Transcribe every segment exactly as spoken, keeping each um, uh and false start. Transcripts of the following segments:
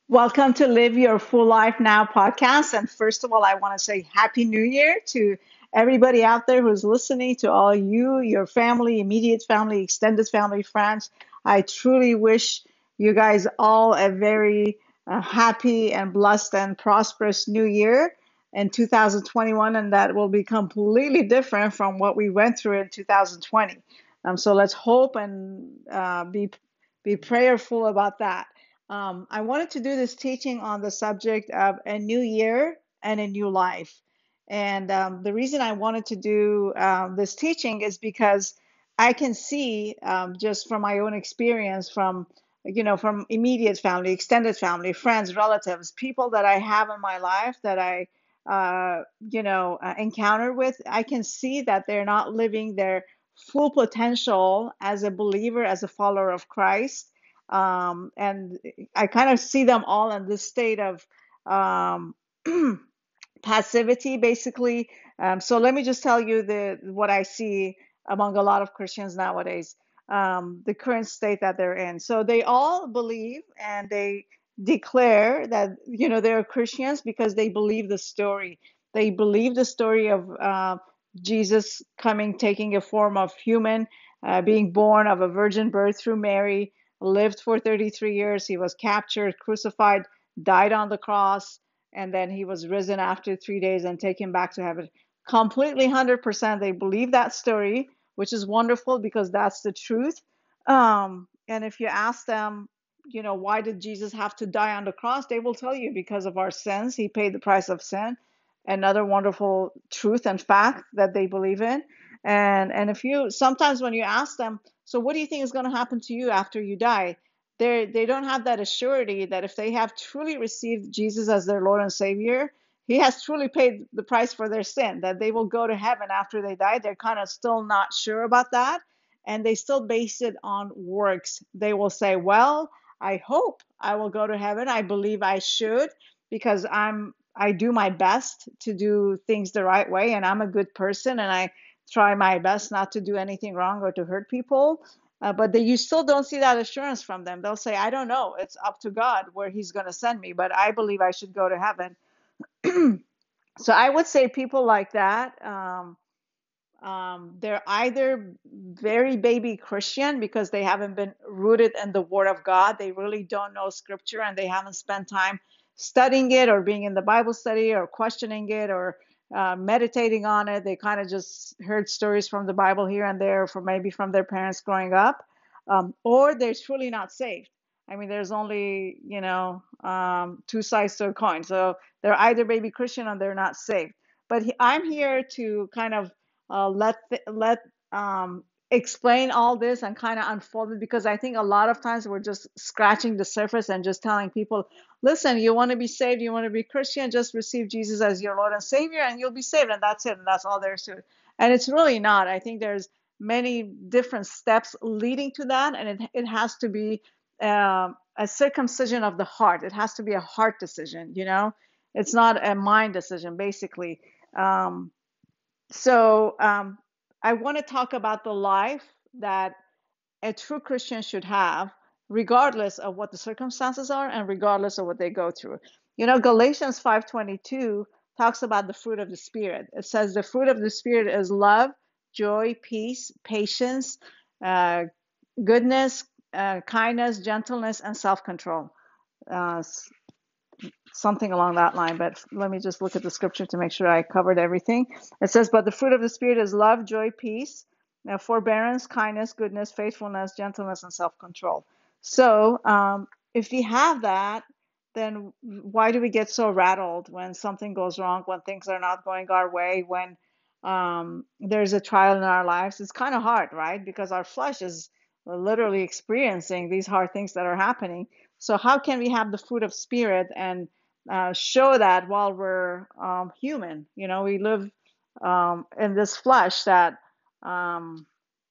Welcome to Live Your Full Life Now podcast. And first of all, I want to say Happy New Year to everybody out there who's listening, to all you, your family, immediate family, extended family, friends. I truly wish you guys all a very uh, happy and blessed and prosperous new year in two thousand twenty-one, and that will be completely different from what we went through in two thousand twenty. Um, so let's hope and uh, be be prayerful about that. Um, I wanted to do this teaching on the subject of a new year and a new life. And um, the reason I wanted to do um, this teaching is because I can see um, just from my own experience, from you know, from immediate family, extended family, friends, relatives, people that I have in my life that I, uh, you know, uh, encounter with, I can see that they're not living their full potential as a believer, as a follower of Christ. Um, and I kind of see them all in this state of um, passivity, basically. Um, so let me just tell you the what I see among a lot of Christians nowadays, um, the current state that they're in. So they all believe and they declare that you know they're Christians because they believe the story. They believe the story of uh, Jesus coming, taking a form of human, uh, being born of a virgin birth through Mary, lived for thirty-three years. He was captured, crucified, died on the cross, and then he was risen after three days and taken back to heaven. Completely one hundred percent they believe that story, which is wonderful because that's the truth. Um, and if you ask them, you know, why did Jesus have to die on the cross? They will tell you because of our sins. He paid the price of sin. Another wonderful truth and fact that they believe in. And and if you sometimes when you ask them, so what do you think is going to happen to you after you die? They they don't have that assurity that if they have truly received Jesus as their Lord and Savior, He has truly paid the price for their sin, that they will go to heaven after they die. They're kind of still not sure about that, and they still base it on works. They will say, "Well, I hope I will go to heaven. I believe I should because I'm I do my best to do things the right way, and I'm a good person, and I try my best not to do anything wrong or to hurt people." Uh, but they, you still don't see that assurance from them. They'll say, I don't know. It's up to God where He's going to send me, but I believe I should go to heaven. So I would say people like that, um, um, they're either very baby Christian because they haven't been rooted in the Word of God. They really don't know Scripture and they haven't spent time studying it or being in the Bible study or questioning it or uh, meditating on it. They kind of just heard stories from the Bible here and there, from maybe from their parents growing up, um, or they're truly not saved. I mean, there's only, you know, um, two sides to a coin. So they're either baby Christian or they're not saved. But he, I'm here to kind of uh, let th- let um, explain all this and kind of unfold it because I think a lot of times we're just scratching the surface and just telling people, listen, you want to be saved, you want to be Christian, just receive Jesus as your Lord and Savior, and you'll be saved, and that's it, and that's all there is to it. And it's really not. I think there's many different steps leading to that, and it it has to be um, a circumcision of the heart. It has to be a heart decision. You know, it's not a mind decision, basically. Um, so um, I want to talk about the life that a true Christian should have, regardless of what the circumstances are and regardless of what they go through. You know, Galatians five twenty-two talks about the fruit of the Spirit. It says the fruit of the Spirit is love, joy, peace, patience, uh, goodness, uh, kindness, gentleness, and self-control. Uh, something along that line, but let me just look at the scripture to make sure I covered everything. It says, but the fruit of the Spirit is love, joy, peace, uh, forbearance, kindness, goodness, faithfulness, gentleness, and self-control. So um, if we have that, then why do we get so rattled when something goes wrong, when things are not going our way, when um, there's a trial in our lives? It's kind of hard, right? Because our flesh is literally experiencing these hard things that are happening. So how can we have the fruit of Spirit and uh, show that while we're um, human? You know, we live um, in this flesh that um,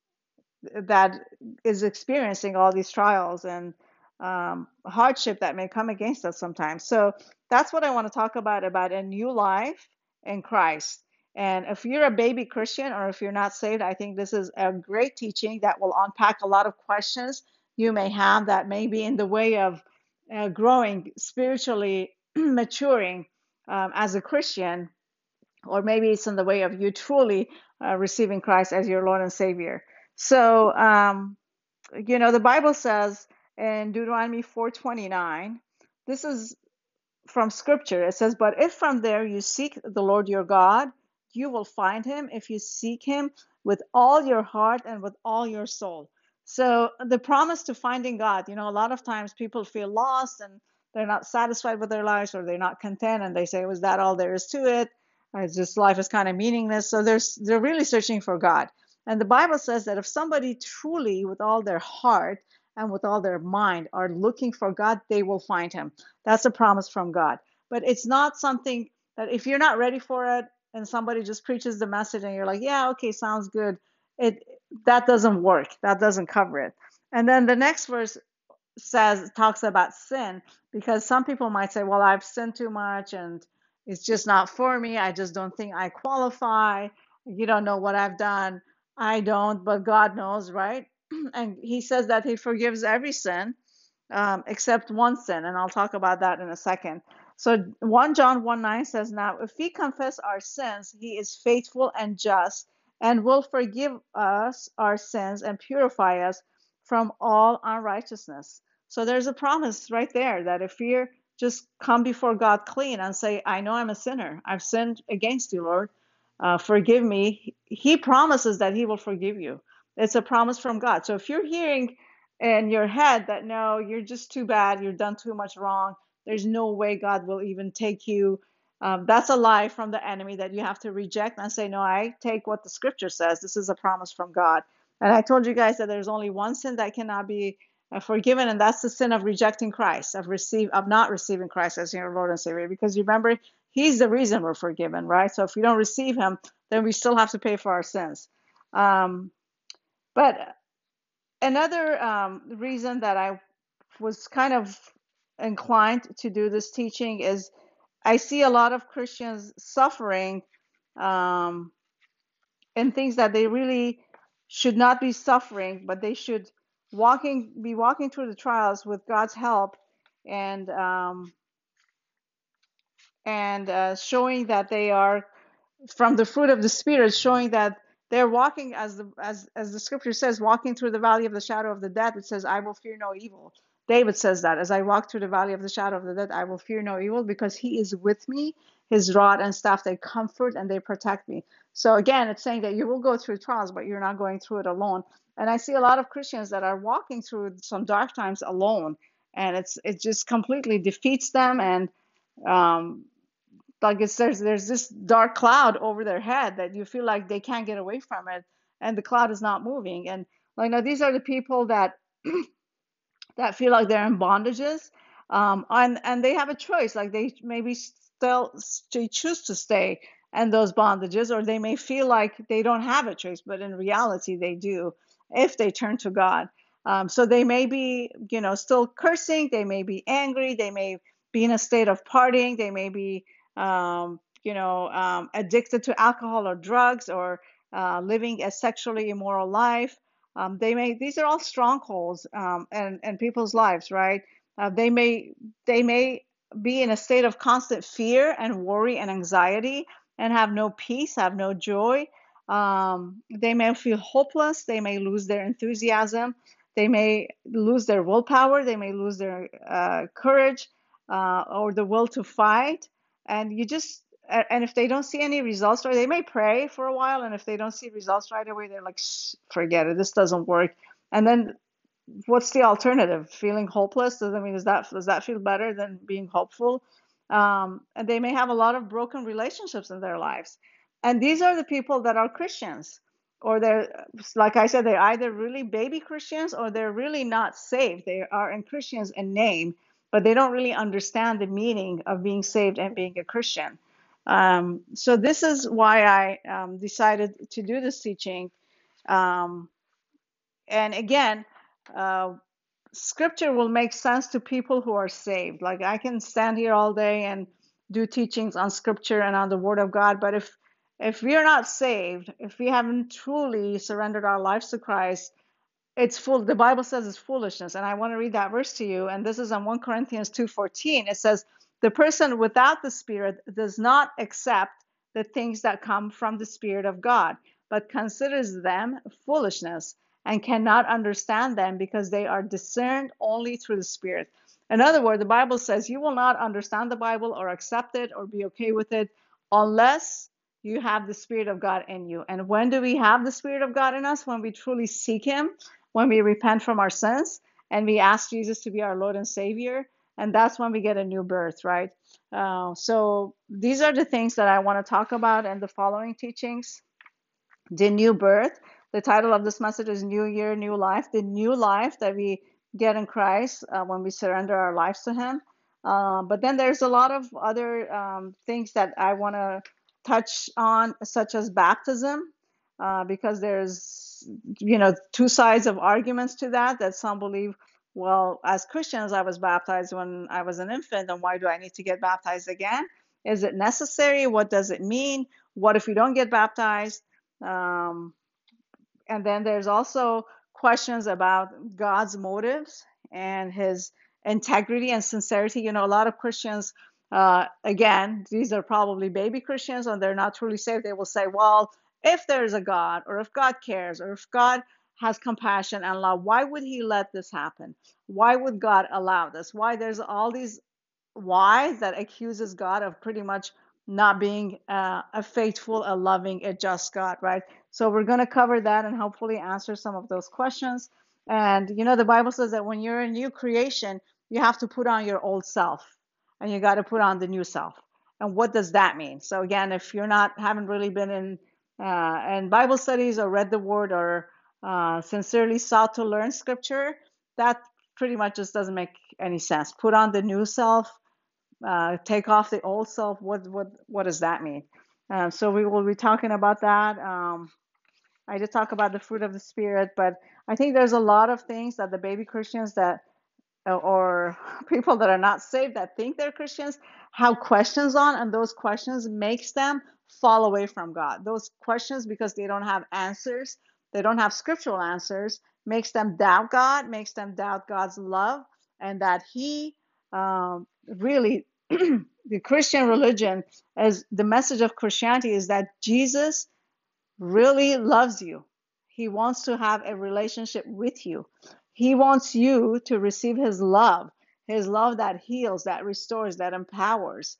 that is experiencing all these trials and um, hardship that may come against us sometimes. So that's what I want to talk about, about a new life in Christ. And if you're a baby Christian or if you're not saved, I think this is a great teaching that will unpack a lot of questions you may have that may be in the way of uh, growing spiritually, maturing um, as a Christian, or maybe it's in the way of you truly uh, receiving Christ as your Lord and Savior. So, um, you know, the Bible says in Deuteronomy four twenty-nine, this is from scripture. It says, but if from there you seek the Lord your God, you will find him if you seek him with all your heart and with all your soul. So the promise to finding God, you know, a lot of times people feel lost and they're not satisfied with their lives, or they're not content, and they say, was that all there is to it? Or it's just life is kind of meaningless. So there's they're really searching for God. And the Bible says that if somebody truly with all their heart and with all their mind are looking for God, they will find him. That's a promise from God. But it's not something that if you're not ready for it and somebody just preaches the message and you're like, yeah, okay, sounds good. It that doesn't work. That doesn't cover it. And then the next verse says talks about sin, because some people might say, well, I've sinned too much and it's just not for me. I just don't think I qualify. You don't know what I've done. I don't, but God knows, right? And he says that he forgives every sin um, except one sin, and I'll talk about that in a second. So First John one nine says, now if we confess our sins, he is faithful and just and will forgive us our sins and purify us from all unrighteousness. So there's a promise right there that if we just come before God clean and say, I know I'm a sinner, I've sinned against you, Lord, uh, forgive me, he promises that he will forgive you. It's a promise from God. So if you're hearing in your head that no, you're just too bad, you've done too much wrong, there's no way God will even take you, um, that's a lie from the enemy that you have to reject and say, no, I take what the scripture says. This is a promise from God. And I told you guys that there's only one sin that cannot be uh, forgiven, and that's the sin of rejecting Christ, of receive of not receiving Christ as your Lord and Savior. Because you remember, he's the reason we're forgiven, right? So if we don't receive him, then we still have to pay for our sins. Um, but another um, reason that I was kind of inclined to do this teaching is I see a lot of Christians suffering um, in things that they really should not be suffering, but they should walking be walking through the trials with God's help, and um, and uh, showing that they are from the fruit of the Spirit, showing that they're walking as the as as the scripture says, walking through the valley of the shadow of the death. It says, I will fear no evil. David says that, as I walk through the valley of the shadow of the death, I will fear no evil, because he is with me. His rod and staff, they comfort and they protect me. So again, it's saying that you will go through trials, but you're not going through it alone. And I see a lot of Christians that are walking through some dark times alone, and it's it just completely defeats them. And um, like it's there's there's this dark cloud over their head that you feel like they can't get away from it, and the cloud is not moving. And like now, these are the people that that feel like they're in bondages, um, and and they have a choice. Like they maybe still they choose to stay in those bondages, or they may feel like they don't have a choice, but in reality they do if they turn to God. Um, so they may be, you know, still cursing. They may be angry. They may be in a state of partying. They may be, um, you know, um, addicted to alcohol or drugs, or uh, living a sexually immoral life. Um, they may these are all strongholds um, and and people's lives, right? Uh, they may they may be in a state of constant fear and worry and anxiety, and have no peace, have no joy. Um, they may feel hopeless. They may lose their enthusiasm. They may lose their willpower. They may lose their uh, courage uh, or the will to fight. And you just and if they don't see any results, or they may pray for a while, and if they don't see results right away, they're like, Shh, forget it, this doesn't work. And then what's the alternative? Feeling hopeless? Does I mean, does that does that feel better than being hopeful? Um, and they may have a lot of broken relationships in their lives. And these are the people that are Christians, or they're, like I said, they're either really baby Christians or they're really not saved. They are in Christians in name, but they don't really understand the meaning of being saved and being a Christian. Um, so this is why I um, decided to do this teaching. Um, and again, uh, scripture will make sense to people who are saved. Like I can stand here all day and do teachings on scripture and on the word of God, but if if we are not saved, if we haven't truly surrendered our lives to Christ, it's full. The Bible says it's foolishness, and I want to read that verse to you. And this is on First Corinthians two fourteen. It says, "The person without the Spirit does not accept the things that come from the Spirit of God, but considers them foolishness and cannot understand them because they are discerned only through the Spirit." In other words, the Bible says you will not understand the Bible or accept it or be okay with it unless you have the Spirit of God in you. And when do we have the Spirit of God in us? When we truly seek Him, when we repent from our sins and we ask Jesus to be our Lord and Savior. And that's when we get a new birth, right? Uh, so these are the things that I want to talk about in the following teachings. The new birth. The title of this message is New Year, New Life. The new life that we get in Christ uh, when we surrender our lives to Him. Uh, but then there's a lot of other um, things that I want to touch on, such as baptism, uh, because there's, you know, two sides of arguments to that. That some believe, well, as Christians, I was baptized when I was an infant, and why do I need to get baptized again? Is it necessary? What does it mean? What if we don't get baptized? Um, and then there's also questions about God's motives and His integrity and sincerity. You know, a lot of Christians, uh, again, these are probably baby Christians and they're not truly saved. They will say, well, if there's a God, or if God cares, or if God has compassion and love, why would He let this happen? Why would God allow this? Why? There's all these why that accuses God of pretty much not being uh, a faithful, a loving, a just God, right? So we're going to cover that and hopefully answer some of those questions. And you know, the Bible says that when you're a new creation, you have to put on your old self and you got to put on the new self. And what does that mean? So again, if you're not, haven't really been in uh, in Bible studies or read the Word or uh, sincerely sought to learn Scripture, that pretty much just doesn't make any sense. Put on the new self, uh, take off the old self. What what what does that mean? Um, so we will be talking about that. Um, I did talk about the fruit of the Spirit, but I think there's a lot of things that the baby Christians that or people that are not saved that think they're Christians have questions on, and those questions makes them fall away from God. Those questions, because they don't have answers, they don't have scriptural answers, makes them doubt God, makes them doubt God's love, and that He um, really, the Christian religion, as the message of Christianity is that Jesus really loves you. He wants to have a relationship with you. He wants you to receive His love, His love that heals, that restores, that empowers.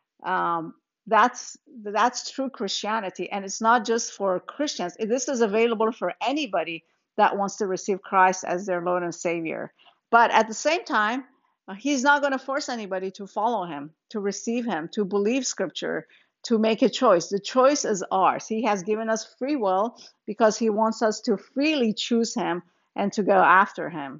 Um, that's that's true Christianity, and it's not just for Christians. This is available for anybody that wants to receive Christ as their Lord and Savior. But at the same time, uh, He's not going to force anybody to follow Him, to receive Him, to believe Scripture, to make a choice. The choice is ours. He has given us free will because He wants us to freely choose Him and to go after Him.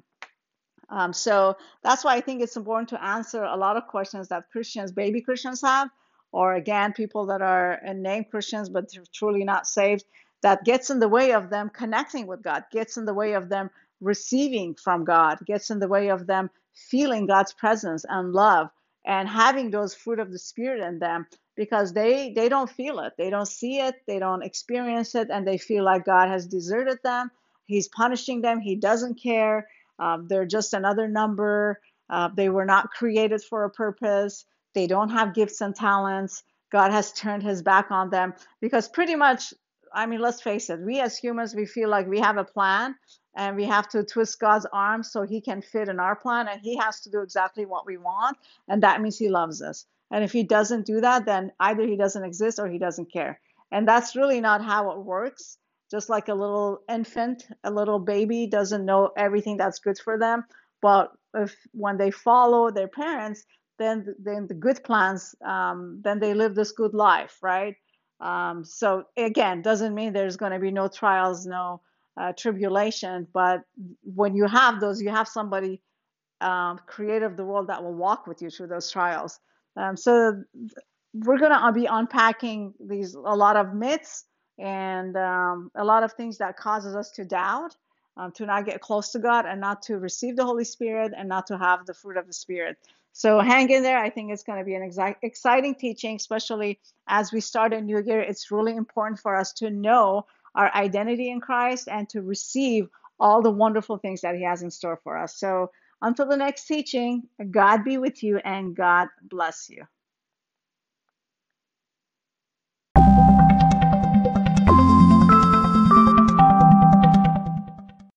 Um, so that's why I think it's important to answer a lot of questions that Christians, baby Christians have, or again, people that are named Christians but truly not saved, that gets in the way of them connecting with God, gets in the way of them receiving from God, gets in the way of them feeling God's presence and love and having those fruit of the Spirit in them, because they they don't feel it, they don't see it, they don't experience it, and they feel like God has deserted them, He's punishing them, He doesn't care. Um, they're just another number. Uh, they were not created for a purpose. They don't have gifts and talents. God has turned His back on them because pretty much, I mean, let's face it, we as humans, we feel like we have a plan and we have to twist God's arms so He can fit in our plan, and He has to do exactly what we want. And that means He loves us. And if He doesn't do that, then either He doesn't exist or He doesn't care. And that's really not how it works. Just like a little infant, a little baby doesn't know everything that's good for them. But if when they follow their parents, then then the good plans, um, then they live this good life, right? Um, so again, doesn't mean there's going to be no trials, no uh, tribulation. But when you have those, you have somebody, um, creator of the world, that will walk with you through those trials. Um, so we're going to be unpacking these a lot of myths and um, a lot of things that causes us to doubt, um, to not get close to God and not to receive the Holy Spirit and not to have the fruit of the Spirit. So hang in there. I think it's going to be an exa- exciting teaching, especially as we start a new year. It's really important for us to know our identity in Christ and to receive all the wonderful things that He has in store for us. So until the next teaching, God be with you and God bless you.